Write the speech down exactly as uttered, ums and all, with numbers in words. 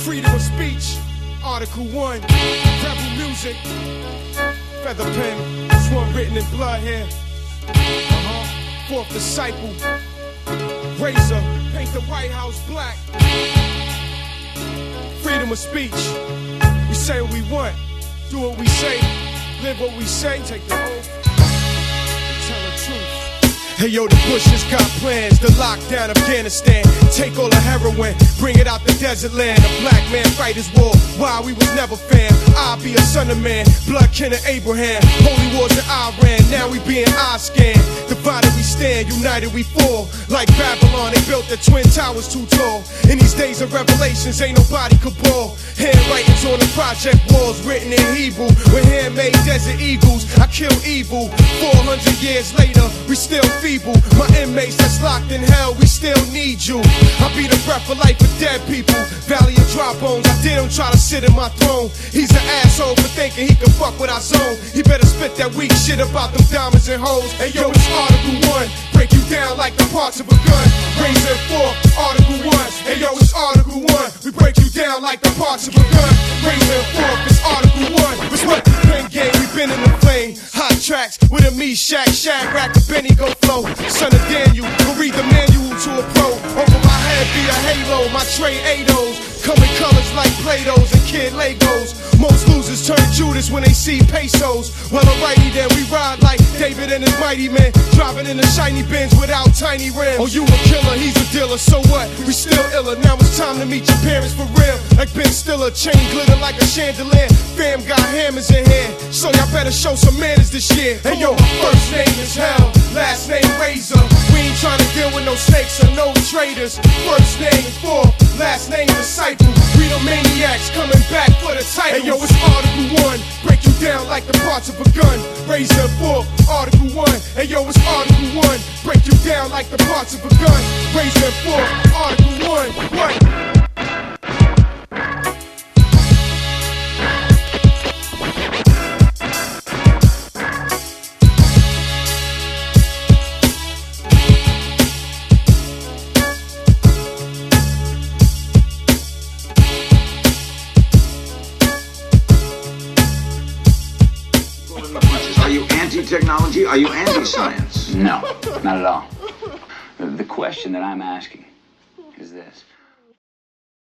Freedom of speech, Article one, rebel music, feather pen, this one written in blood here. Uh-huh. Fourth disciple, razor, paint the White House black. Freedom of speech, we say what we want, do what we say, live what we say, take the oath, and tell the truth. Hey yo, the Bushes got plans to lock down Afghanistan, take all the heroin, bring it out the desert land. A black man fight his war, why we was never fam. I'll be a son of man, blood kin of Abraham. Holy wars in Iran, now we being eye scanned. Divided we stand, united we fall. Like Babylon, they built the Twin Towers too tall. In these days of revelations, ain't nobody could ball. Handwritings on the project walls, written in Hebrew, with handmade desert eagles. I kill evil. Four hundred years later, we still feeble. My inmates that's locked in hell, we still need you. I be the breath of life for dead people. Valley of dry bones, I did him try to sit in my throne. He's an asshole for thinking he can fuck with our zone. He better spit that weak shit about them diamonds and hoes. Hey yo, it's Article one, break you down like the parts of a gun. Razor four, Article one. Hey yo, it's Article one, we break you down like the parts of a gun. Razor four, it's Article one. It's what the pen game, we been in the flame. Hot tracks with a me shack, shag rack, a Benny go flow. Son of Daniel, will read the manual to a pro. Over my head be a halo, my tray Ados. Come in colors like Play-Dohs and kid Legos. Most losers turn Judas when they see pesos. Well, alrighty then, we ride like David and his mighty men, driving in the shiny Benz without tiny rims. Oh, you a killer, he's a dealer, so what? We still iller, now it's time to meet your parents for real. Like Ben Stiller, chain glitter like a chandelier. Fam got hammers in here, so y'all better show some manners this year. Hey yo, my first name is Hell, last name Razor. We ain't trying to deal with no snakes or no traitors. First name is Four, last name Disciple. We the maniacs coming back for the title. Hey yo, it's Article one, break you down like the parts of a gun. Razor four, Article one. Hey yo, it's Article one, break you down like the parts of a gun. Razor four, Article one. What? Are you anti-technology? Are you anti-science? No, not at all. The question that I'm asking